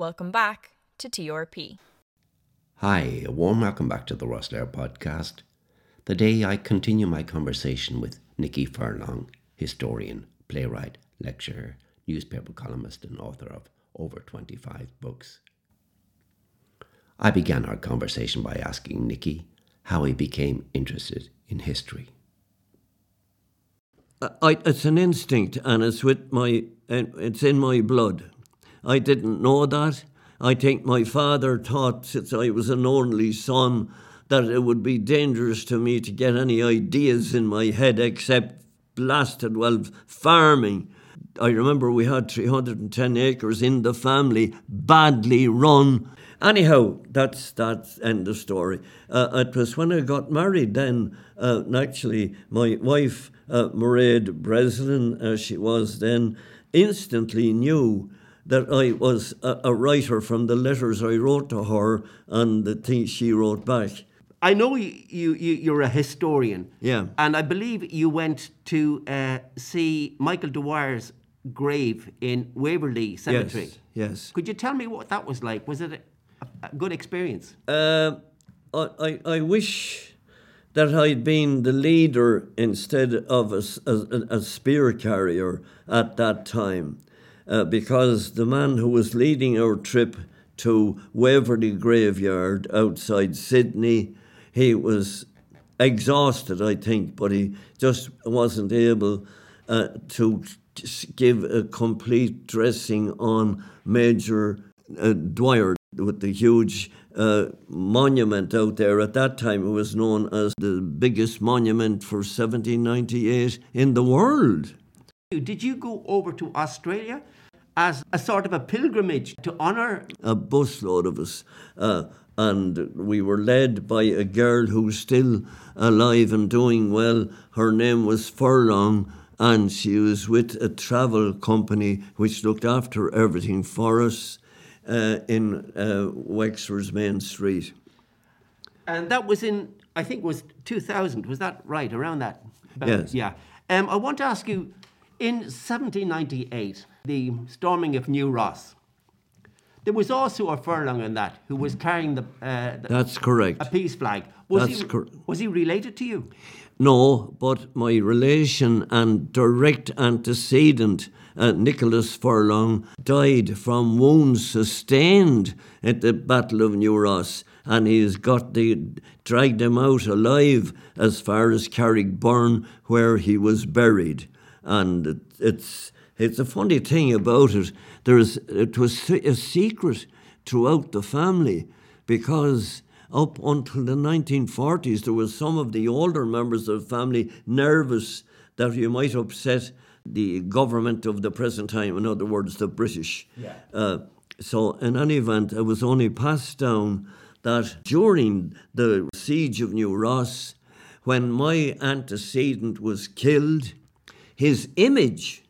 Welcome back to TRP. Hi, a warm welcome back to the Rosslare podcast. Today I continue my conversation with Nicky Furlong, historian, playwright, lecturer, newspaper columnist and author of over 25 books. I began our conversation by asking Nicky how he became interested in history. It's an instinct, and it's in my blood. I didn't know that. I think my father thought, since I was an only son, that it would be dangerous to me to get any ideas in my head except blasted farming. I remember we had 310 acres in the family, badly run. Anyhow, that's end of story. It was when I got married then, actually, my wife, Mairead Breslin, as she was then, instantly knew that I was a writer from the letters I wrote to her and the things she wrote back. I know you're a historian. Yeah. And I believe you went to see Michael Dwyer's grave in Waverley Cemetery. Yes. Could you tell me what that was like? Was it a good experience? I wish that I'd been the leader instead of a spear carrier at that time. Because the man who was leading our trip to Waverley Graveyard outside Sydney, he was exhausted, I think, but he just wasn't able to give a complete dressing on Major Dwyer with the huge monument out there. At that time, it was known as the biggest monument for 1798 in the world. Did you go over to Australia as a sort of a pilgrimage to honour? A busload of us. And we were led by a girl who's still alive and doing well. Her name was Furlong, and she was with a travel company which looked after everything for us in Wexford's Main Street. And that was in, I think it was 2000, was that right, around that? Yes. Yeah. I want to ask you, in 1798, the storming of New Ross, there was also a Furlong in that who was carrying That's correct. a peace flag. Was he related to you? No, but my relation and direct antecedent, Nicholas Furlong, died from wounds sustained at the Battle of New Ross, and he's dragged him out alive as far as Carrickburn, where he was buried. And it's a funny thing about it. It was a secret throughout the family, because up until the 1940s, there was some of the older members of the family nervous that you might upset the government of the present time, in other words, the British. Yeah. So in any event, it was only passed down that during the siege of New Ross, when my antecedent was killed, his image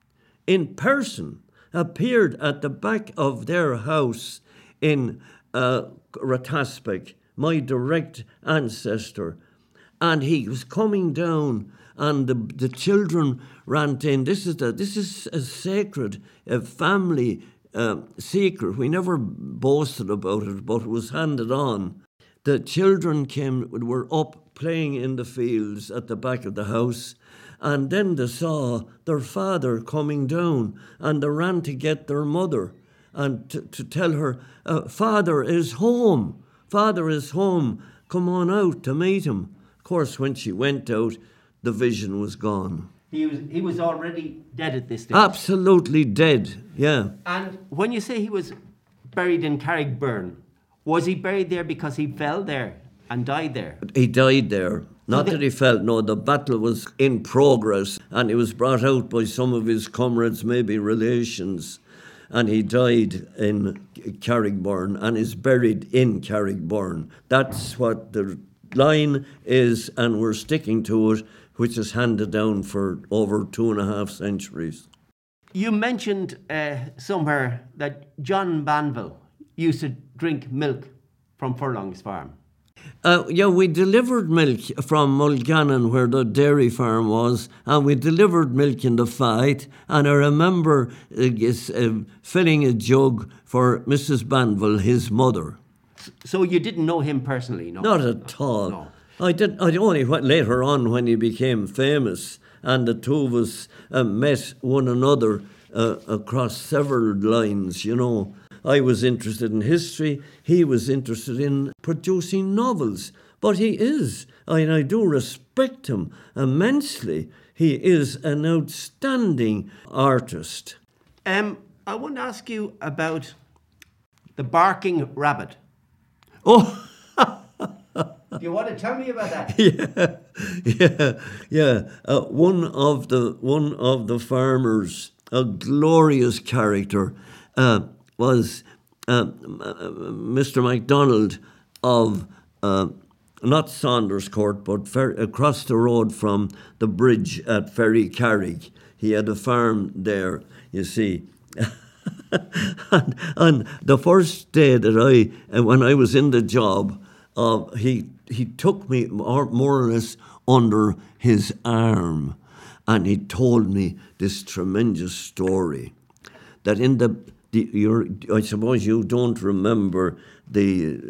in person appeared at the back of their house in Rataspic, my direct ancestor. And he was coming down, and the children ran in. This is a sacred, family secret. We never boasted about it, but it was handed on. The children were up playing in the fields at the back of the house, and then they saw their father coming down, and they ran to get their mother and to tell her, Father is home, come on out to meet him. Of course, when she went out, the vision was gone. He was already dead at this stage. Absolutely dead, yeah. And when you say he was buried in Carrickburn, was he buried there because he fell there and died there? He died there. Not that he fell, no, the battle was in progress, and he was brought out by some of his comrades, maybe relations, and he died in Carrickburn and is buried in Carrickburn. That's what the line is, and we're sticking to it, which is handed down for over 2.5 centuries. You mentioned somewhere that John Banville used to drink milk from Furlong's farm. Yeah, we delivered milk from Mulgannon, where the dairy farm was, and we delivered milk in the fight. And I remember filling a jug for Mrs. Banville, his mother. So you didn't know him personally, no? Not at all. No. I only went later on when he became famous, and the two of us met one another across several lines, you know. I was interested in history, he was interested in producing novels. But he is, and I do respect him immensely, he is an outstanding artist. I want to ask you about the barking rabbit. Oh, Do you want to tell me about that? yeah. One of the farmers, a glorious character, was Mr. MacDonald of not Saunders Court, but across the road from the bridge at Ferry Carrig. He had a farm there, you see. and the first day that when I was in the job, he took me more or less under his arm, and he told me this tremendous story that in I suppose you don't remember the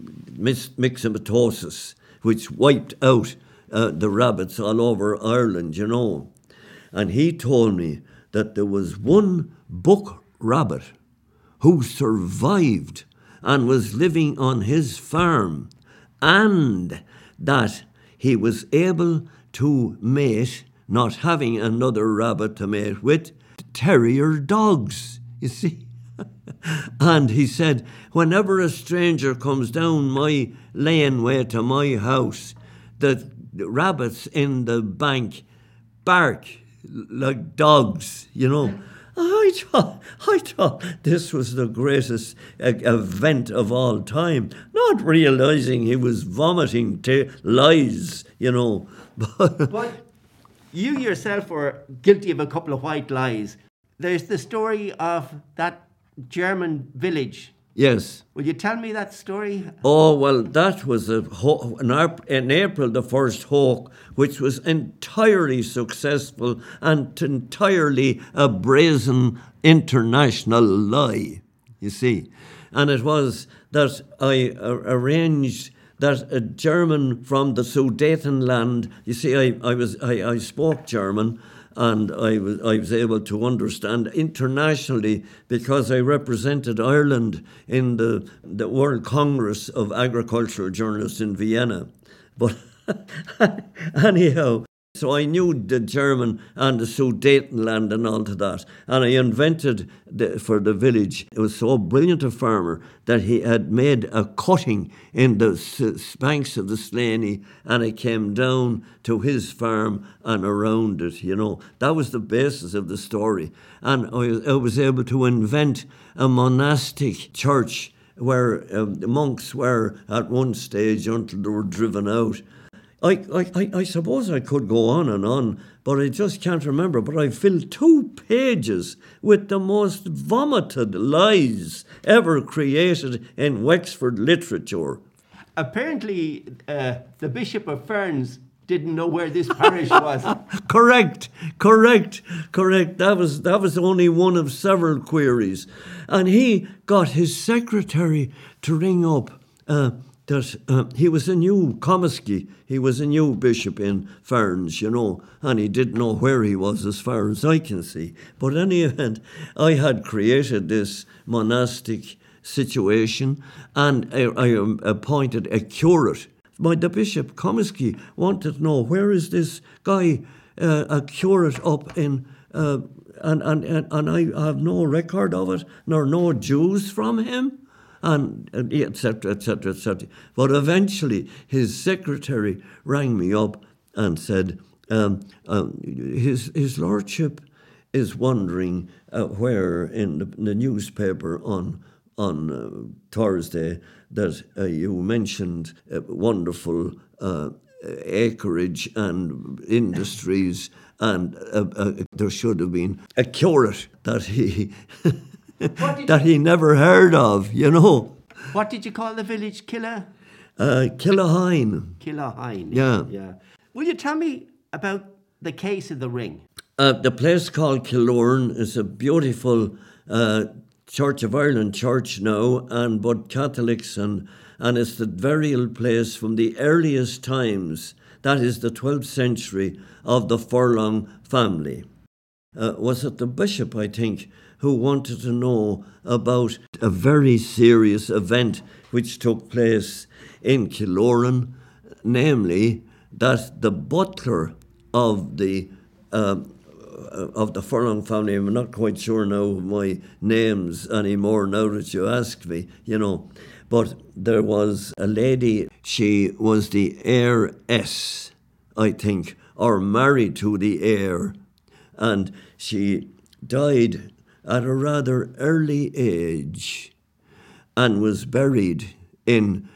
myxomatosis, which wiped out the rabbits all over Ireland, you know. And he told me that there was one buck rabbit who survived and was living on his farm, and that he was able to mate, not having another rabbit to mate with, terrier dogs, you see. And he said, whenever a stranger comes down my laneway to my house, the rabbits in the bank bark like dogs, you know. I thought this was the greatest event of all time, not realising he was vomiting lies, you know. But you yourself were guilty of a couple of white lies. There's the story of that German village. Yes. Will you tell me that story? Oh, well, that was in April the 1st Hawk, which was entirely successful and entirely a brazen international lie, you see. And it was that I arranged that a German from the Sudetenland, you see, I spoke German, and I was able to understand internationally because I represented Ireland in the World Congress of Agricultural Journalists in Vienna. But anyhow, so I knew the German and the Sudetenland and all to that. And I invented for the village. It was so brilliant a farmer that he had made a cutting in the banks of the Slaney, and it came down to his farm and around it, you know. That was the basis of the story. And I was able to invent a monastic church where the monks were at one stage until they were driven out. I suppose I could go on, but I just can't remember. But I filled 2 pages with the most vomited lies ever created in Wexford literature. Apparently, the Bishop of Ferns didn't know where this parish was. Correct. That was only one of several queries. And he got his secretary to ring up that he was a new Comiskey. He was a new bishop in Ferns, you know, and he didn't know where he was as far as I can see. But in any event, I had created this monastic situation, and I appointed a curate. The Bishop Comiskey wanted to know, where is this guy, a curate up in, and I have no record of it, nor no dues from him. And et cetera, et cetera, et cetera. But eventually his secretary rang me up and said, his lordship is wondering where in the newspaper on Thursday that you mentioned wonderful acreage and industries, and there should have been a curate that he... that he never heard of, you know. What did you call the village, Killa? Killahine. Killahine. Yeah. Will you tell me about the case of the ring? The place called Killorn is a beautiful Church of Ireland church now, and but Catholics, and it's the burial place from the earliest times, that is the 12th century, of the Furlong family. Was it the bishop, I think, who wanted to know about a very serious event which took place in Killorn, namely that the butler of the Furlong family, I'm not quite sure now of my names anymore now that you ask me, but there was a lady, she was the heiress, I think, or married to the heir, and she died at a rather early age and was buried in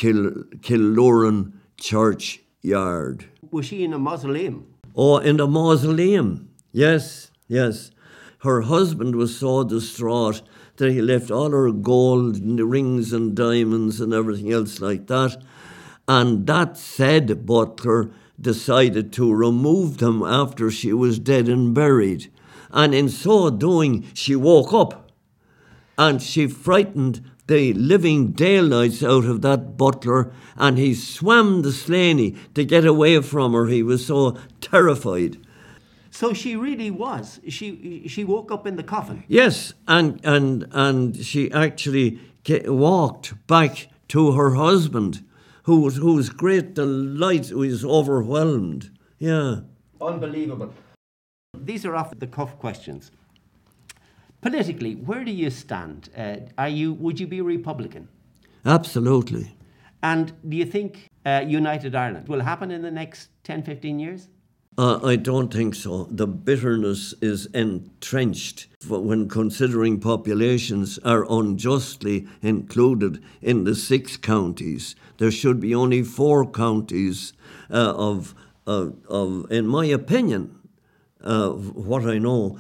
Killorn churchyard. Was she in a mausoleum? Oh, in the mausoleum. Yes. Her husband was so distraught that he left all her gold and rings and diamonds and everything else like that. And that said butler decided to remove them after she was dead and buried. And in so doing, she woke up and she frightened the living daylights out of that butler, and he swam the Slaney to get away from her. He was so terrified. So she really was. She woke up in the coffin. Yes, and she actually walked back to her husband, whose great delight was overwhelmed. Yeah. Unbelievable. These are off the cuff questions. Politically, where do you stand? Would you be a Republican? Absolutely. And do you think United Ireland will happen in the next 10, 15 years? I don't think so. The bitterness is entrenched when considering populations are unjustly included in the 6 counties. There should be only 4 counties of in my opinion, what I know,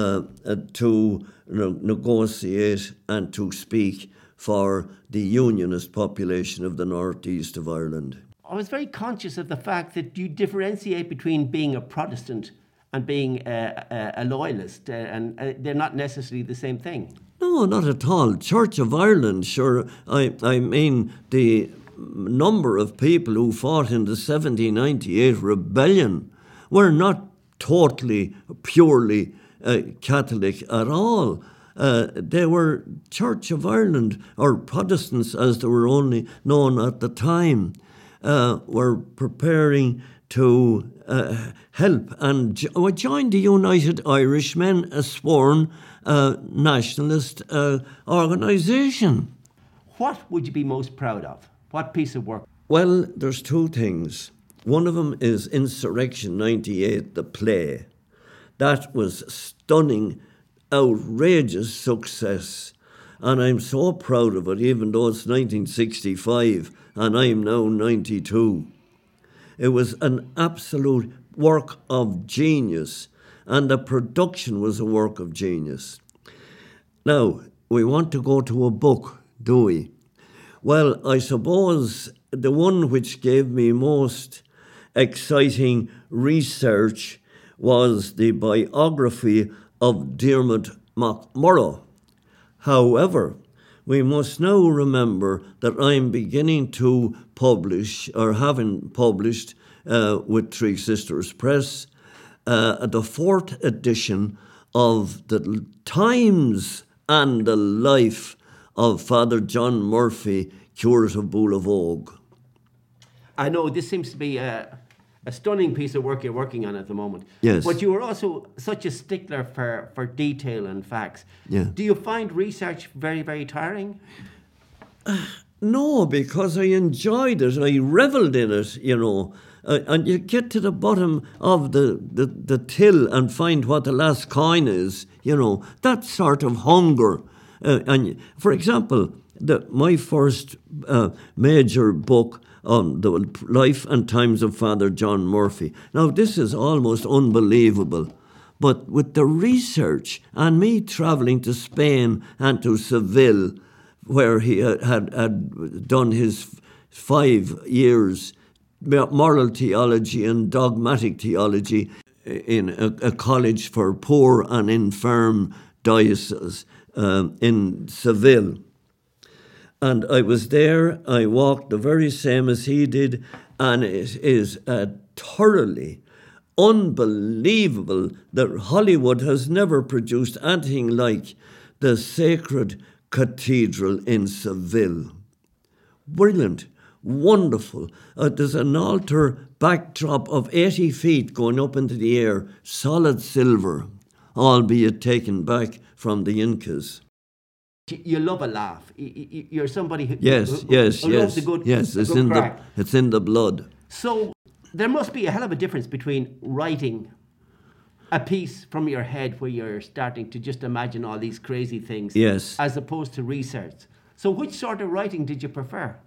to negotiate and to speak for the unionist population of the northeast of Ireland. I was very conscious of the fact that you differentiate between being a Protestant and being a loyalist, and they're not necessarily the same thing. No, not at all. Church of Ireland, sure. I mean, the number of people who fought in the 1798 rebellion were not totally, purely Catholic at all. They were Church of Ireland, or Protestants as they were only known at the time, were preparing to help and join the United Irishmen, a sworn nationalist organisation. What would you be most proud of? What piece of work? Well, there's 2 things. One of them is Insurrection 98, the play. That was stunning, outrageous success. And I'm so proud of it, even though it's 1965 and I'm now 92. It was an absolute work of genius, and the production was a work of genius. Now, we want to go to a book, do we? Well, I suppose the one which gave me most exciting research was the biography of Diarmuid MacMurrough. However, we must now remember that I'm beginning to publish, or having published with Three Sisters Press, the 4th edition of the Times and the Life of Father John Murphy, Curate of Boolavogue. I know this seems to be a stunning piece of work you're working on at the moment. Yes. But you are also such a stickler for detail and facts. Yeah. Do you find research very, very tiring? No, because I enjoyed it. I revelled in it, and you get to the bottom of the till and find what the last coin is, that sort of hunger. And for example, my first major book on the life and times of Father John Murphy. Now, this is almost unbelievable, but with the research and me travelling to Spain and to Seville, where he had done his 5 years moral theology and dogmatic theology in a college for poor and infirm diocese in Seville. And I was there, I walked the very same as he did, and it is thoroughly unbelievable that Hollywood has never produced anything like the Sacred Cathedral in Seville. Brilliant, wonderful. There's an altar backdrop of 80 feet going up into the air, solid silver, albeit taken back from the Incas. You love a laugh. You're somebody who, Yes, loves a good crack. It's in the blood. So there must be a hell of a difference between writing a piece from your head where you're starting to just imagine all these crazy things, yes, as opposed to research. So which sort of writing did you prefer?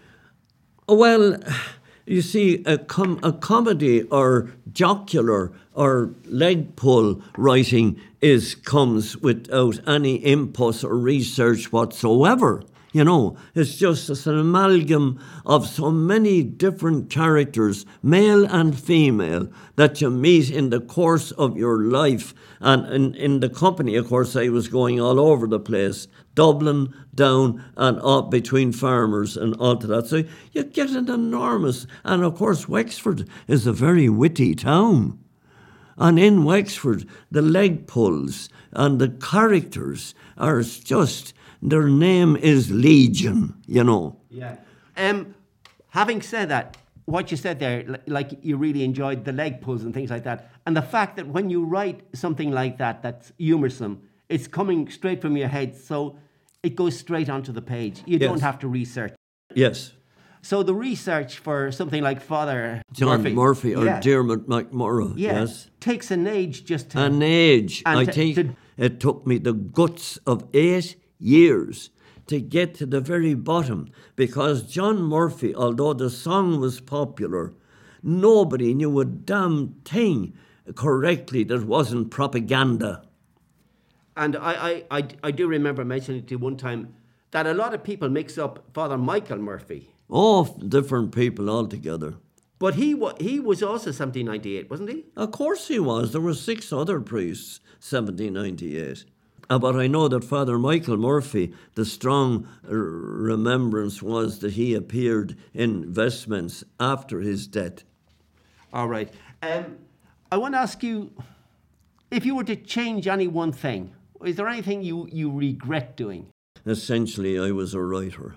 Well, you see, a comedy or jocular or leg pull writing comes without any impulse or research whatsoever. You know, it's an amalgam of so many different characters, male and female, that you meet in the course of your life. And in the company, of course, I was going all over the place, Dublin, down and up between farmers and all to that. So you get an enormous, and of course Wexford is a very witty town. And in Wexford, the leg pulls and the characters are just, their name is Legion, you know. Yeah. Having said that, what you said there, like you really enjoyed the leg pulls and things like that, and the fact that when you write something like that, that's humorsome, it's coming straight from your head, so it goes straight onto the page. You don't have to research. Yes. So the research for something like Father John Murphy or Dermot McMurrough, yes, takes an age just to... An age. I think it took me the guts of 8 years to get to the very bottom, because John Murphy, although the song was popular, nobody knew a damn thing correctly that wasn't propaganda. And I do remember mentioning to you one time that a lot of people mix up Father Michael Murphy. Oh, different people altogether. But he was also 1798, wasn't he? Of course he was. There were 6 other priests, 1798. But I know that Father Michael Murphy, the strong remembrance was that he appeared in vestments after his death. All right. I want to ask you, if you were to change any one thing, is there anything you regret doing? Essentially, I was a writer.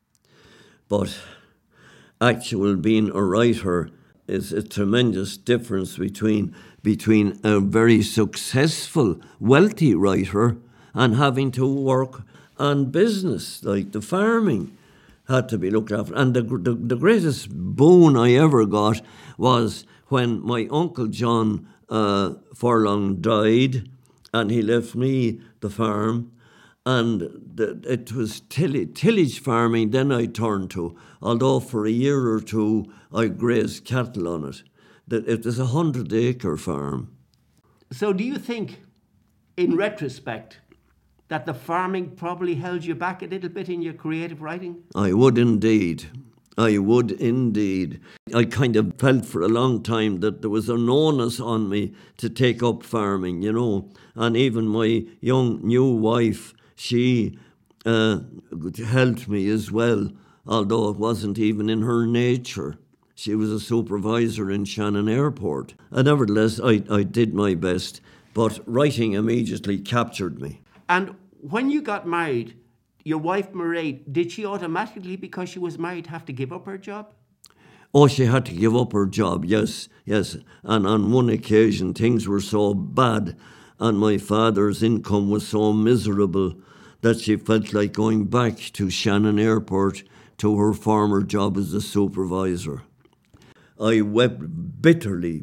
But actual being a writer is a tremendous difference between a very successful, wealthy writer and having to work on business, like the farming had to be looked after. And the greatest boon I ever got was when my Uncle John Furlong died, and he left me the farm. And it was tillage farming then I turned to, although for a year or two I grazed cattle on it. It was a 100-acre farm. So do you think, in retrospect, that the farming probably held you back a little bit in your creative writing? I would indeed. I kind of felt for a long time that there was an onus on me to take up farming, you know. And even my young new wife, she helped me as well, although it wasn't even in her nature. She was a supervisor in Shannon Airport. And nevertheless, I did my best, but writing immediately captured me. And when you got married, your wife Mairead, did she automatically, because she was married, have to give up her job? Oh, she had to give up her job, yes. And on one occasion, things were so bad and my father's income was so miserable that she felt like going back to Shannon Airport to her former job as a supervisor. I wept bitterly,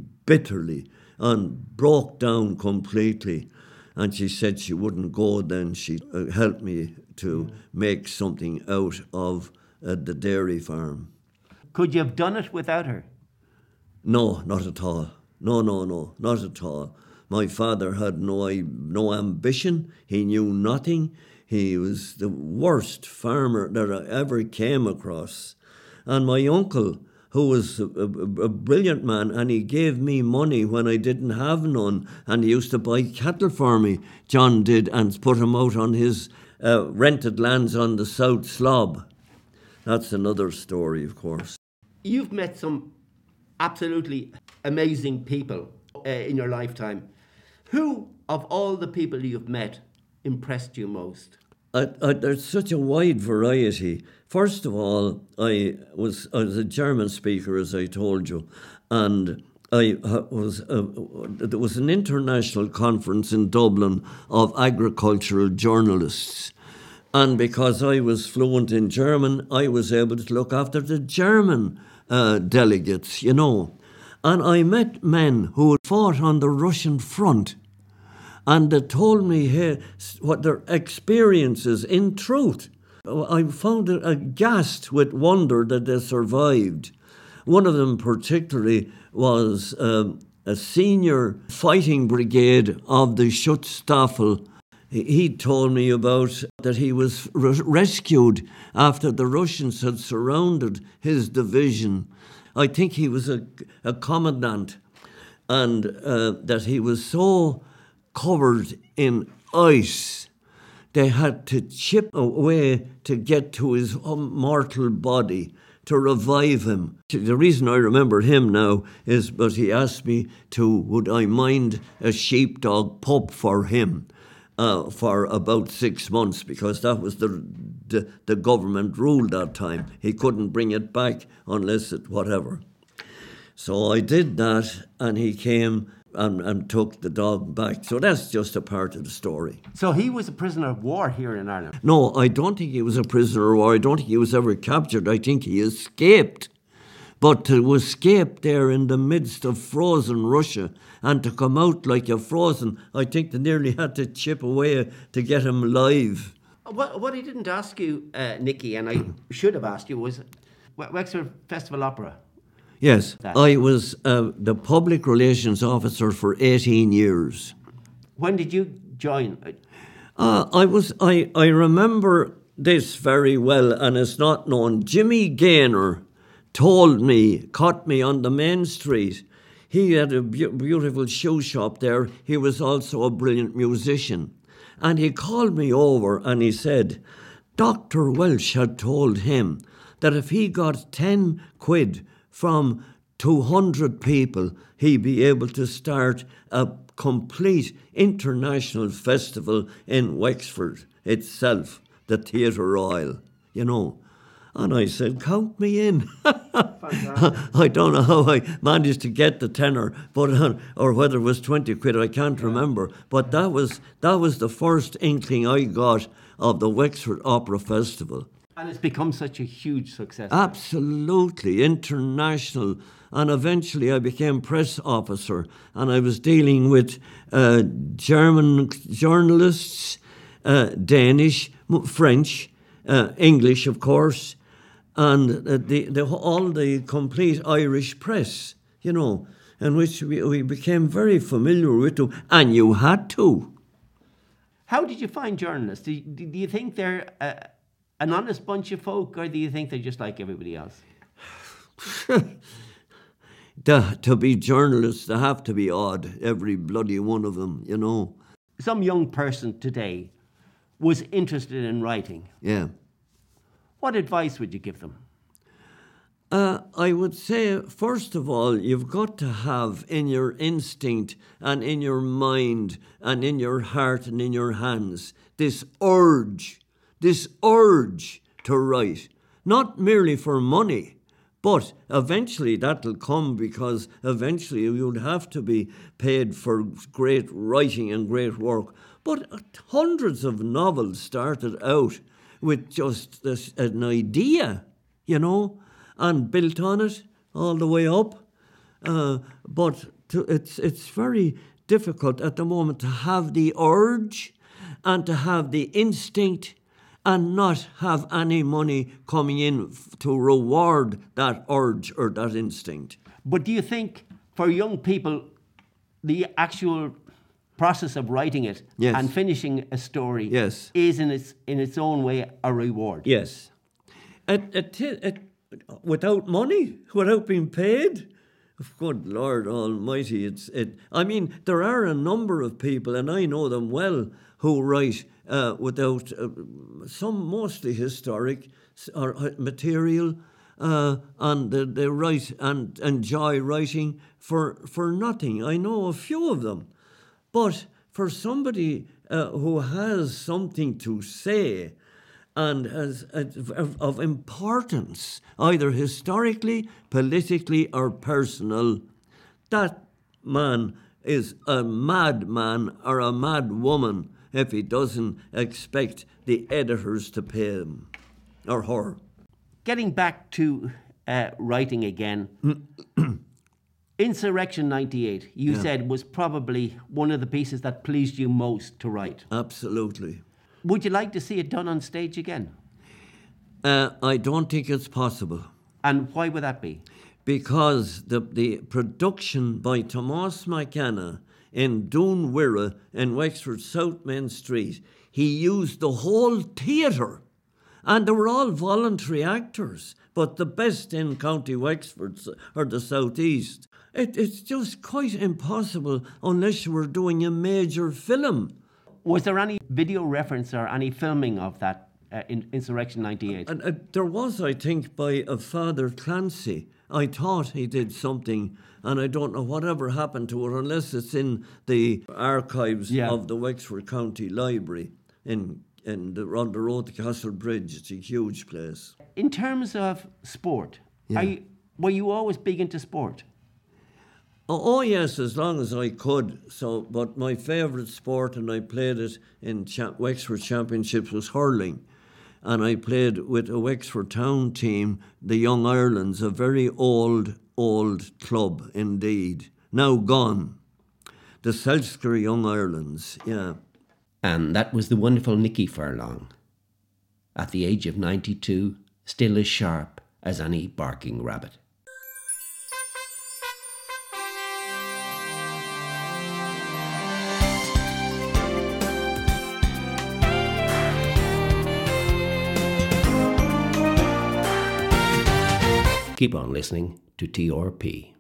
and broke down completely. And she said she wouldn't go then. She helped me to make something out of the dairy farm. Could you have done it without her? No, not at all. No, not at all. My father had no ambition. He knew nothing. He was the worst farmer that I ever came across. And my uncle, who was a brilliant man, and he gave me money when I didn't have none, and he used to buy cattle for me, John did, and put him out on his rented lands on the South Slob. That's another story, of course. You've met some absolutely amazing people in your lifetime. Who, of all the people you've met, impressed you most? There's such a wide variety. First of all, I was a German speaker, as I told you, and there was an international conference in Dublin of agricultural journalists. And because I was fluent in German, I was able to look after the German delegates, you know. And I met men who had fought on the Russian front, and they told me what their experiences in truth. I found it aghast with wonder that they survived. One of them particularly was a senior fighting brigade of the Schutzstaffel. He told me about that he was rescued after the Russians had surrounded his division. I think he was a commandant, and that he was so covered in ice, they had to chip away to get to his mortal body to revive him. The reason I remember him now is because he asked me would I mind a sheepdog pup for him for about 6 months, because that was the government rule that time. He couldn't bring it back unless whatever. So I did that, and he came and took the dog back. So that's just a part of the story. So he was a prisoner of war here in Ireland? No, I don't think he was a prisoner of war. I don't think he was ever captured. I think he escaped. But to escape there in the midst of frozen Russia and to come out like a frozen, I think they nearly had to chip away to get him alive. What I didn't ask you, Nicky, and I should have asked you, was Wexford Festival Opera. Yes, I was the public relations officer for 18 years. When did you join? I remember this very well, and it's not known. Jimmy Gaynor caught me on the main street. He had a beautiful shoe shop there. He was also a brilliant musician. And he called me over and he said, Dr. Welsh had told him that if he got 10 quid from 200 people, he'd be able to start a complete international festival in Wexford itself, the Theatre Royal, you know. And I said, count me in. I don't know how I managed to get the tenner, or whether it was 20 quid, I can't remember. But that was the first inkling I got of the Wexford Opera Festival. And it's become such a huge success. Absolutely, international. And eventually I became press officer, and I was dealing with German journalists, Danish, French, English, of course, and all the complete Irish press, you know, in which we became very familiar with them, and you had to. How did you find journalists? Do you think they're an honest bunch of folk, or do you think they're just like everybody else? To be journalists, they have to be odd, every bloody one of them, you know. Some young person today was interested in writing. Yeah. What advice would you give them? I would say, first of all, you've got to have in your instinct and in your mind and in your heart and in your hands this urge to write. Not merely for money, but eventually that'll come, because eventually you'd have to be paid for great writing and great work. But hundreds of novels started out with just an idea, you know, and built on it all the way up. But it's very difficult at the moment to have the urge and to have the instinct and not have any money coming in to reward that urge or that instinct. But do you think for young people, the actual process of writing it and finishing a story is in its own way a reward? Yes. without money, without being paid. Good Lord Almighty! I mean, there are a number of people, and I know them well, who write without some mostly historic or material, and they write and enjoy writing for nothing. I know a few of them, but for somebody who has something to say and has of importance, either historically, politically, or personal, that man is a madman or a mad woman if he doesn't expect the editors to pay him or her. Getting back to writing again, Insurrection 98, you said, was probably one of the pieces that pleased you most to write. Absolutely. Would you like to see it done on stage again? I don't think it's possible. And why would that be? Because the production by Tomás McKenna in Dún Mhuire in Wexford South Main Street, he used the whole theatre. And they were all voluntary actors, but the best in County Wexford or the South East. It's just quite impossible unless you were doing a major film. Was there any video reference or any filming of that in Insurrection 98? There was, I think, by a Father Clancy. I thought he did something, and I don't know whatever happened to it, unless it's in the archives of the Wexford County Library on the road to Castle Bridge. It's a huge place. In terms of sport, were you always big into sport? Oh yes, as long as I could. But my favourite sport, and I played it in Wexford Championships, was hurling. And I played with a Wexford Town team, the Young Irelands, a very old club indeed, now gone. The Selsker Young Irelands, yeah. And that was the wonderful Nicky Furlong. At the age of 92, still as sharp as any barking rabbit. Keep on listening to TRP.